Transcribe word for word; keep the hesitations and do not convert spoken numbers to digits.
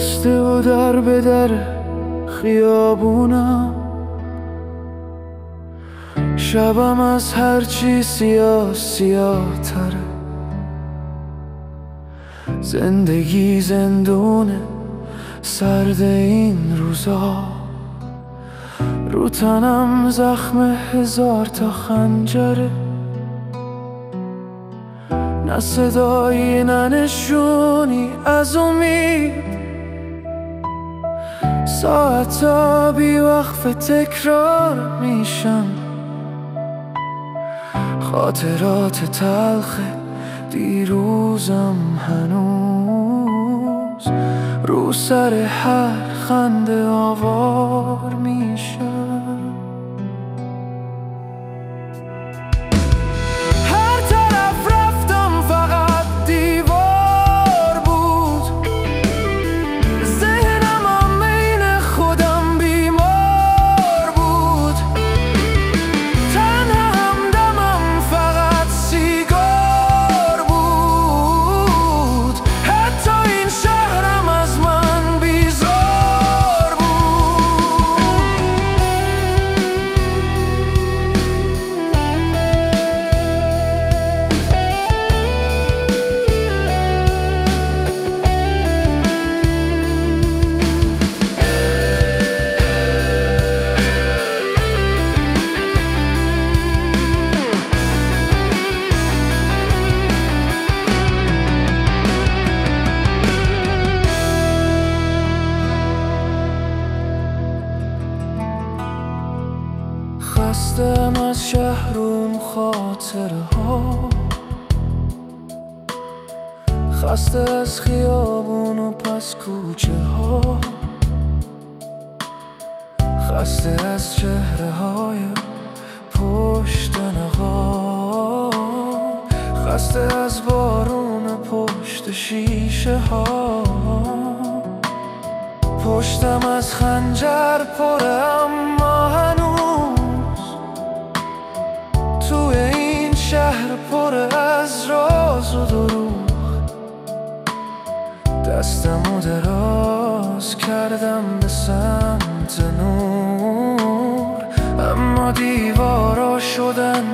بسته و در به در خیابونم، شبم از هرچی سیاه سیاه تره. زندگی زندونه سرد این روزا، رو تنم زخم هزار تا خنجره. نه صدایی نه نشونی از امید، ساعتا بی وقف تکرار میشن. خاطرات تلخ دیروزم هنوز رو سر هر خنده آوار میشن. خستم از شهر و خاطره ها، خسته از خیابون و پس کوچه ها، خسته از چهره های پشت نقاب، خسته از بارون پشت شیشه ها. پشتم از خنجر پره اما هنوز توی این شهر پر از راز و دروغ. دستمو دراز کردم به سمت نور، اما دیوارا شدن